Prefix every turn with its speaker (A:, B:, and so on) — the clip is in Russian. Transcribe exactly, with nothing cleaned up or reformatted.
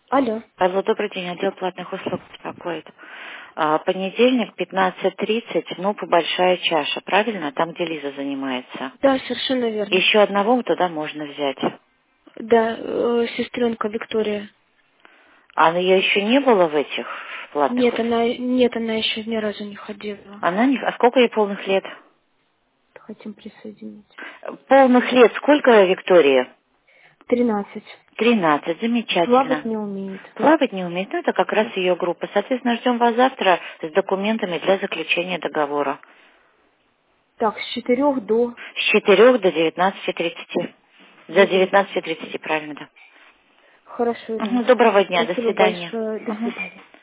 A: Алло.
B: Алло, добрый день, отдел платных услуг беспокоит. А, понедельник, пятнадцать тридцать, НУП «Большая чаша», правильно? Там, где Лиза занимается.
A: Да, совершенно верно.
B: Еще одного туда можно взять.
A: Да, э, сестренка Виктория.
B: А ее еще не было в этих в платных
A: Нет,
B: услугах?
A: она нет, она еще ни разу не ходила.
B: Она не... А сколько ей полных лет?
A: Хотим присоединить.
B: Полных лет сколько Виктории?
A: Тринадцать.
B: Тринадцать,
A: Плавать
B: замечательно.
A: не умеет.
B: Плавать не умеет, ну это как раз ее группа. Соответственно, ждем вас завтра с документами для заключения договора.
A: Так, с четырех до...
B: С четырех до девятнадцати тридцати. До
A: До
B: девятнадцати
A: девятнадцати
B: тридцати,
A: тридцати.
B: правильно, да.
A: Хорошо,
B: Мгм,
A: Ирина.
B: доброго дня, до
A: Спасибо
B: свидания.
A: большое. До
B: Мгм.
A: свидания.